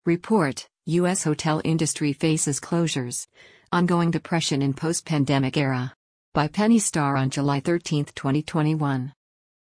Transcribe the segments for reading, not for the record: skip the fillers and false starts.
Report, U.S. hotel industry faces closures. Ongoing depression in post-pandemic era. By Penny Starr on July 13, 2021.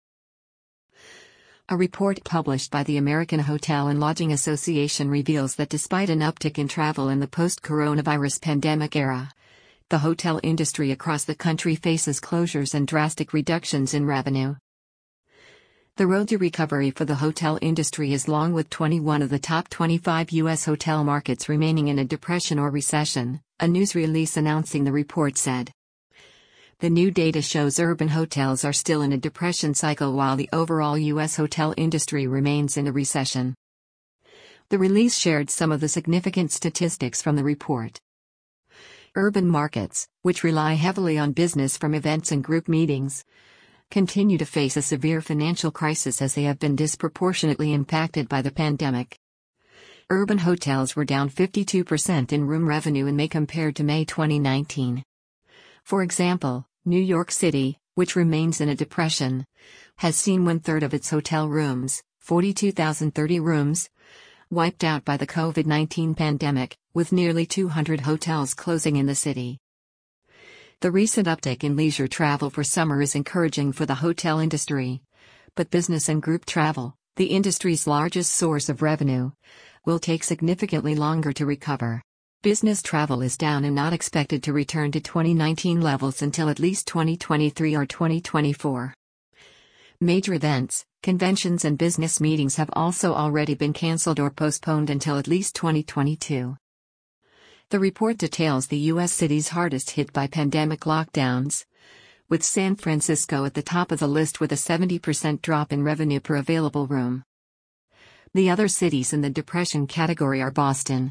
A report published by the American Hotel and Lodging Association reveals that despite an uptick in travel in the post-coronavirus pandemic era, the hotel industry across the country faces closures and drastic reductions in revenue. The road to recovery for the hotel industry is long, with 21 of the top 25 U.S. hotel markets remaining in a depression or recession, a news release announcing the report said. The new data shows urban hotels are still in a depression cycle while the overall U.S. hotel industry remains in a recession. The release shared some of the significant statistics from the report. Urban markets, which rely heavily on business from events and group meetings, continue to face a severe financial crisis as they have been disproportionately impacted by the pandemic. Urban hotels were down 52% in room revenue in May compared to May 2019. For example, New York City, which remains in a depression, has seen 1/3 of its hotel rooms, 42,030 rooms, wiped out by the COVID-19 pandemic, with nearly 200 hotels closing in the city. The recent uptick in leisure travel for summer is encouraging for the hotel industry, but business and group travel, the industry's largest source of revenue, will take significantly longer to recover. Business travel is down and not expected to return to 2019 levels until at least 2023 or 2024. Major events, conventions and business meetings have also already been canceled or postponed until at least 2022. The report details the U.S. cities hardest hit by pandemic lockdowns, with San Francisco at the top of the list with a 70% drop in revenue per available room. The other cities in the depression category are Boston,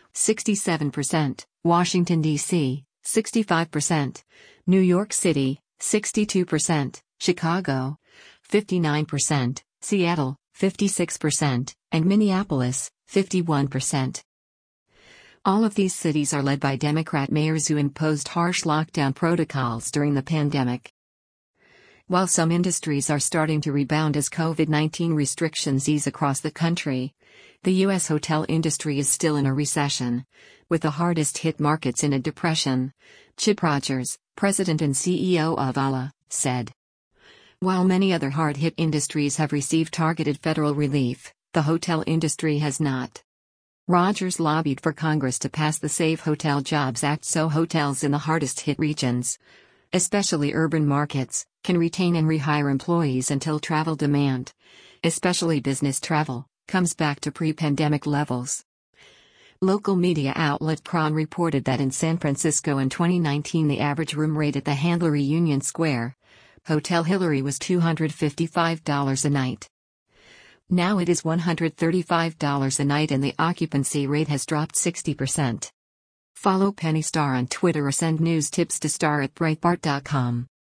67%, Washington, D.C., 65%, New York City, 62%, Chicago, 59%, Seattle, 56%, and Minneapolis, 51%. All of these cities are led by Democrat mayors who imposed harsh lockdown protocols during the pandemic. While some industries are starting to rebound as COVID-19 restrictions ease across the country, the U.S. hotel industry is still in a recession, with the hardest hit markets in a depression, Chip Rogers, president and CEO of ALA, said. While many other hard-hit industries have received targeted federal relief, the hotel industry has not. Rogers lobbied for Congress to pass the Save Hotel Jobs Act so hotels in the hardest-hit regions, especially urban markets, can retain and rehire employees until travel demand, especially business travel, comes back to pre-pandemic levels. Local media outlet KRON reported that in San Francisco in 2019 the average room rate at the Handlery Union Square Hotel Hillary was $255 a night. Now it is $135 a night and the occupancy rate has dropped 60%. Follow Penny Starr on Twitter or send news tips to star@breitbart.com.